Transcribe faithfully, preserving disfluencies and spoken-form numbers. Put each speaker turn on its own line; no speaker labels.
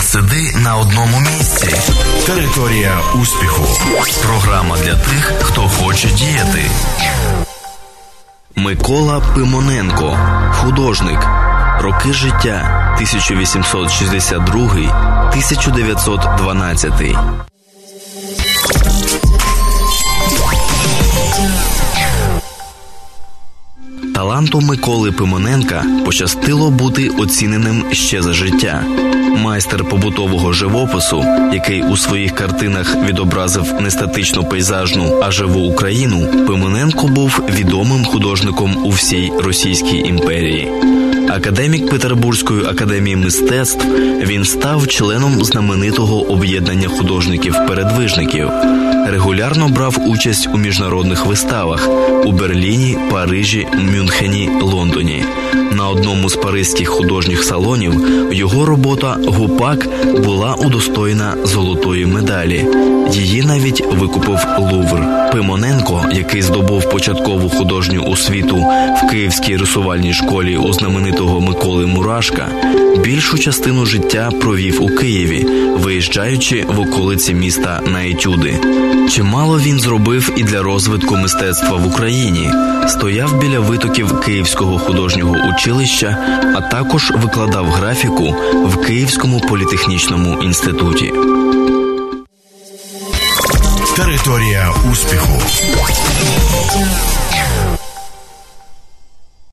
сиди на одному місці. Територія успіху. Програма для тих, хто хоче діяти. Микола Пимоненко. Художник. Роки життя тисяча вісімсот шістдесят другий - тисяча дев'ятсот дванадцятий. Таланту Миколи Пимоненка пощастило бути оціненим ще за життя. Майстер побутового живопису, який у своїх картинах відобразив не статичну пейзажну, а живу Україну, Пимоненко був відомим художником у всій Російській імперії. Академік Петербурзької академії мистецтв, він став членом знаменитого об'єднання художників-передвижників. Регулярно брав участь у міжнародних виставах у Берліні, Парижі, Мюнхені, Лондоні. На одному з паризьких художніх салонів його робота «Гупак» була удостоєна золотої медалі. Її навіть викупив Лувр. Пимоненко, який здобув початкову художню освіту в Київській рисувальній школі у знаменитого Миколи Мурашка, більшу частину життя провів у Києві, виїжджаючи в околиці міста на етюди. Чимало він зробив і для розвитку мистецтва в Україні. Стояв біля витоків Київського художнього училища, а також викладав графіку в Київському політехнічному інституті. Територія успіху.